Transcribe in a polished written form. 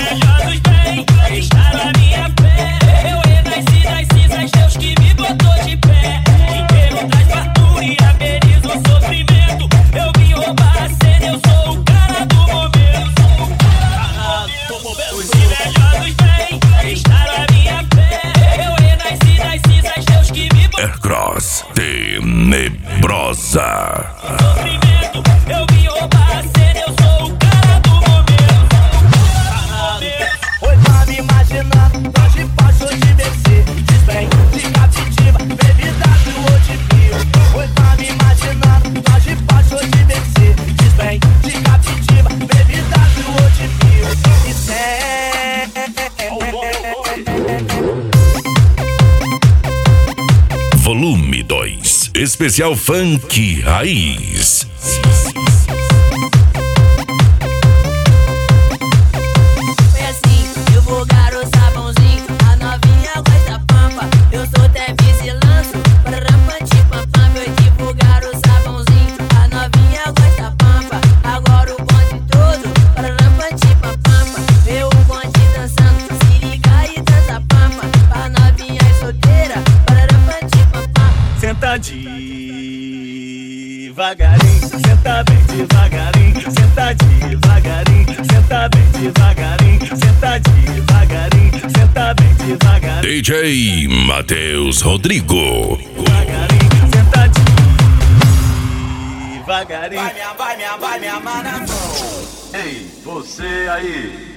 invejosos vêm, testaram a minha fé. Eu renasci das cinzas, Deus que me botou de pé. Inteiro traz fartura e ameniza o sofrimento. Eu vim roubar a cena, eu sou o cara do momento. Os invejosos vêm, testaram a minha fé. Eu renasci das cinzas, Deus que me botou. Hercross Tenebrosa. Sofrimento, eu vim roubar a cena, eu sou o cara do momento. Oi, tá me imaginando, nós de baixo de Mercedes Benz, de captiva, BMW ou de Pio. Oi, tá me imaginando, nós de baixo de Mercedes Benz, de captiva, BMW ou de Pio. Isso é Volume 2, especial Funk Raiz. Foi assim, eu vou garoto sabãozinho, a novinha gosta pampa. Eu sou Tevis e lanço, para rampante pampam. Eu divulgar o sabãozinho, a novinha gosta pampa. Agora o bonde todo, para rampante pampam. Vê o bonde dançando, se liga e dança pampa. Pra novinha solteira, para rampante pampam. senta devagarinho, senta bem devagarinho, senta devagarinho, senta bem devagarinho, senta devagarinho, senta bem devagarinho. DJ Matheus Rodrigo. Devagarinho, senta devagarinho. Vai me amar na mão. Ei, você aí.